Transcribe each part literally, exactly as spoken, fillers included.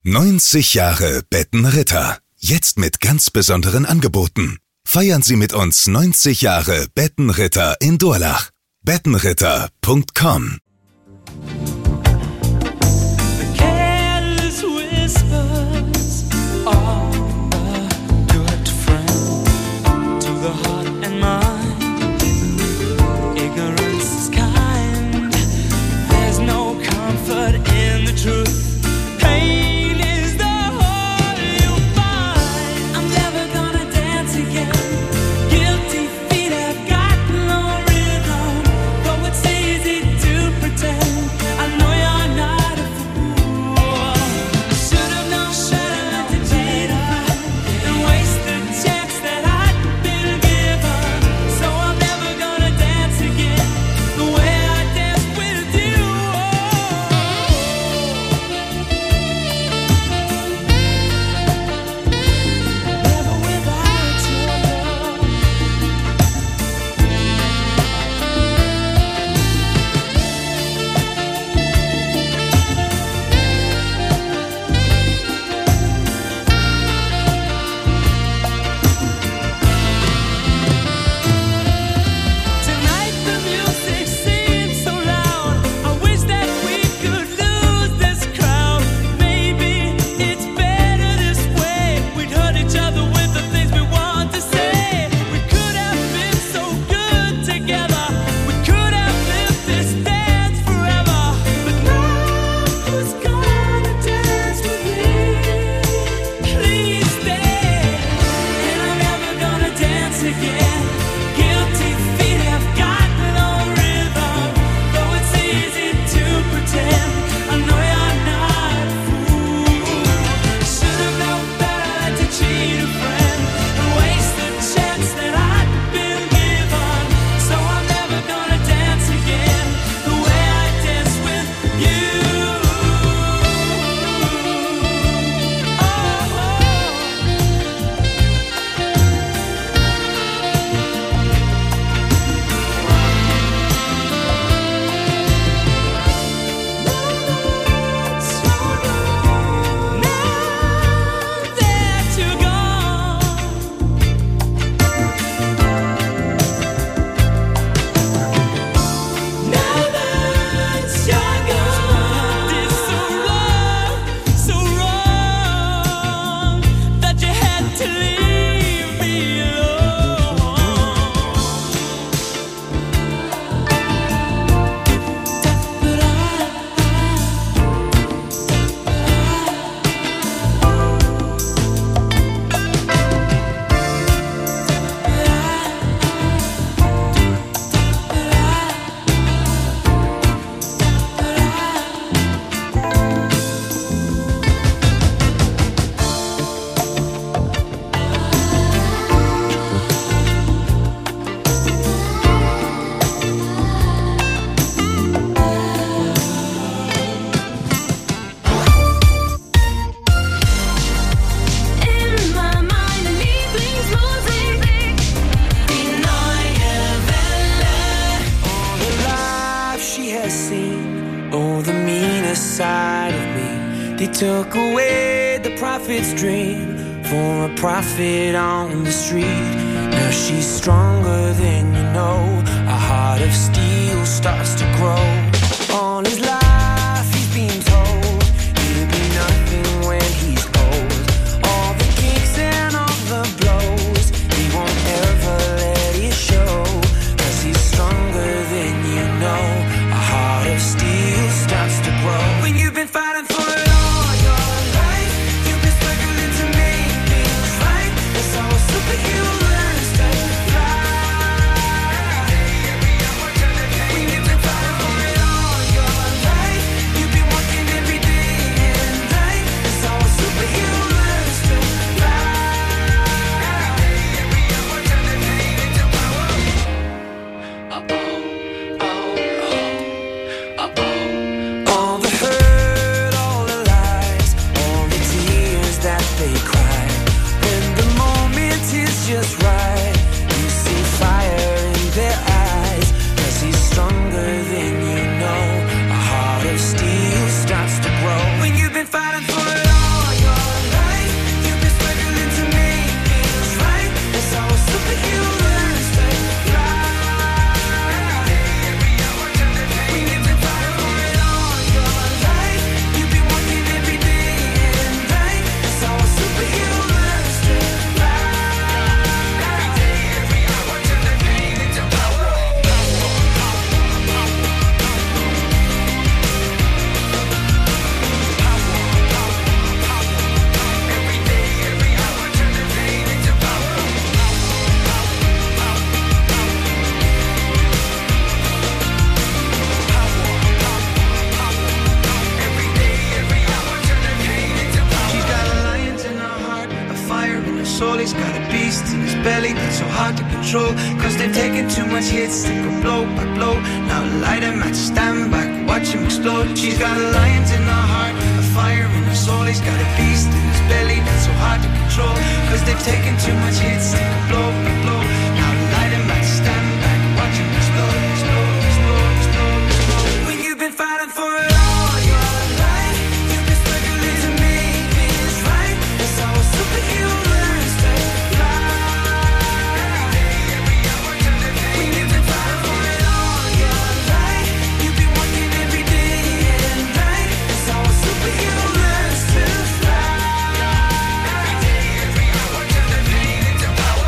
neunzig Jahre Bettenritter. Jetzt mit ganz besonderen Angeboten. Feiern Sie mit uns neunzig Jahre Bettenritter in Durlach. bettenritter punkt com. Took away the prophet's dream for a prophet on the street. Now she's stronger than you know. A heart of steel starts to grow. All his life he's been told he'll be nothing when he's old. All the kicks and all the blows, he won't ever let it show. Cause he's stronger than you know. A heart of steel starts to grow. When you've been fighting for it all, When you've been fighting for it all, soul, he's got a beast in his belly that's so hard to control. Cause they've taken too much hits, they go blow by blow. Now light him at stand back, watch him explode. She's got a lions in her heart, a fire in her soul. He's got a beast in his belly that's so hard to control. Cause they've taken too much hits, they go blow by blow. Now light him at stand back, watch him explode, explode, explode, explode, explode. When you've been fighting for it all your life, you've been struggling to make things right. That's how a superhero learns to fly. Every day, every hour, turn the pain. When you've been fighting for it all your life, you've been working every day and night. That's how a superhero learns to fly. Every day, every hour, turn the pain into power.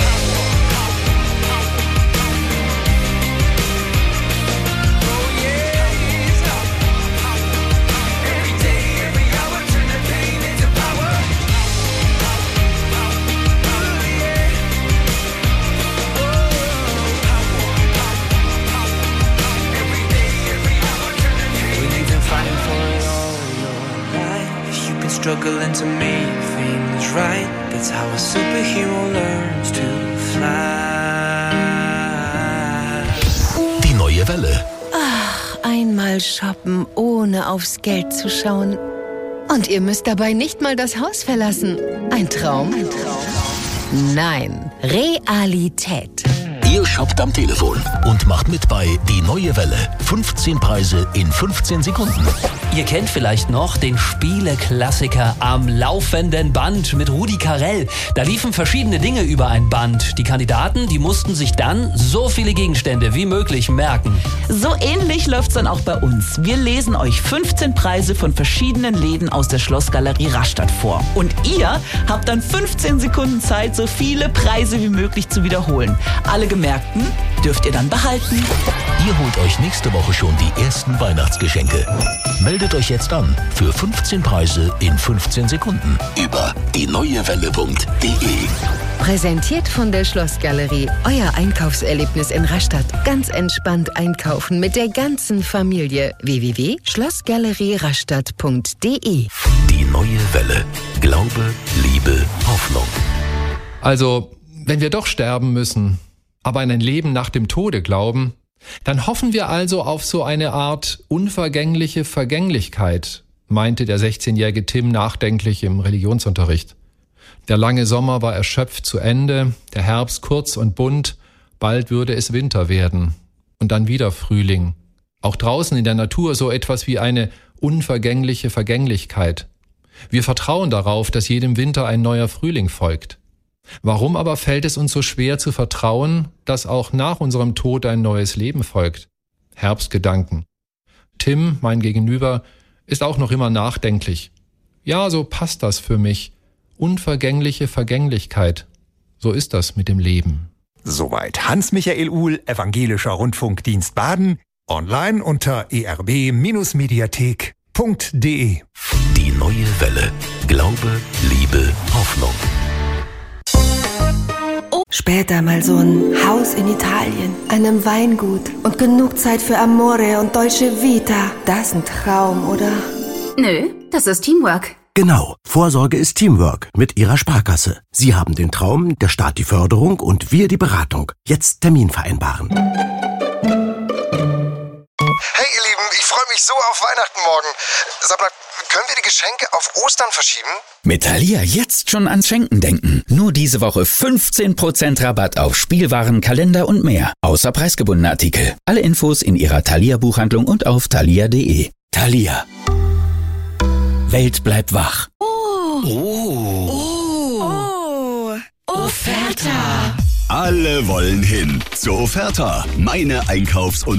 Oh yeah, every day, every hour, turn the pain into power. Every day, every hour, turn the pain. When you've been fighting for it all your life, you've been struggling to make things right. That's how a superhero learns to fly. Die neue Welle. Einmal shoppen, ohne aufs Geld zu schauen. Und ihr müsst dabei nicht mal das Haus verlassen. Ein Traum? Ein Traum. Nein, Realität. Ihr shoppt am Telefon und macht mit bei Die neue Welle. fünfzehn Preise in fünfzehn Sekunden. Ihr kennt vielleicht noch den Spieleklassiker Am laufenden Band mit Rudi Carrell. Da liefen verschiedene Dinge über ein Band. Die Kandidaten, die mussten sich dann so viele Gegenstände wie möglich merken. So ähnlich läuft's dann auch bei uns. Wir lesen euch fünfzehn Preise von verschiedenen Läden aus der Schlossgalerie Rastatt vor. Und ihr habt dann fünfzehn Sekunden Zeit, so viele Preise wie möglich zu wiederholen. Alle Gemerkten dürft ihr dann behalten. Ihr holt euch nächste Woche schon die ersten Weihnachtsgeschenke. Meldet euch jetzt an für fünfzehn Preise in fünfzehn Sekunden über die neue welle punkt de. Präsentiert von der Schlossgalerie. Euer Einkaufserlebnis in Rastatt. Ganz entspannt einkaufen mit der ganzen Familie. w w w punkt schlossgalerierastatt punkt de. Die neue Welle. Glaube, Liebe, Hoffnung. Also, wenn wir doch sterben müssen, aber an ein Leben nach dem Tode glauben, dann hoffen wir also auf so eine Art unvergängliche Vergänglichkeit, meinte der sechzehnjährige Tim nachdenklich im Religionsunterricht. Der lange Sommer war erschöpft zu Ende, der Herbst kurz und bunt, bald würde es Winter werden. Und dann wieder Frühling. Auch draußen in der Natur so etwas wie eine unvergängliche Vergänglichkeit. Wir vertrauen darauf, dass jedem Winter ein neuer Frühling folgt. Warum aber fällt es uns so schwer zu vertrauen, dass auch nach unserem Tod ein neues Leben folgt? Herbstgedanken. Tim, mein Gegenüber, ist auch noch immer nachdenklich. Ja, so passt das für mich. Unvergängliche Vergänglichkeit. So ist das mit dem Leben. Soweit Hans-Michael Uhl, Evangelischer Rundfunkdienst Baden, online unter e r b Bindestrich mediathek punkt de. Die neue Welle. Glaube, Liebe, Hoffnung. Später mal so ein Haus in Italien, einem Weingut und genug Zeit für Amore und Dolce Vita. Das ist ein Traum, oder? Nö, das ist Teamwork. Genau, Vorsorge ist Teamwork mit Ihrer Sparkasse. Sie haben den Traum, der Staat die Förderung und wir die Beratung. Jetzt Termin vereinbaren. Hey ihr Lieben, ich freue mich so auf Weihnachten morgen. Sag mal, können wir die Geschenke auf Ostern verschieben? Mit Thalia jetzt schon ans Schenken denken. Nur diese Woche fünfzehn Prozent Rabatt auf Spielwaren, Kalender und mehr. Außer preisgebundene Artikel. Alle Infos in Ihrer Thalia-Buchhandlung und auf thalia punkt de. Thalia. Welt bleibt wach. Oh. Oh. Oh. Offerta. Alle wollen hin zur Offerta. Meine Einkaufs- und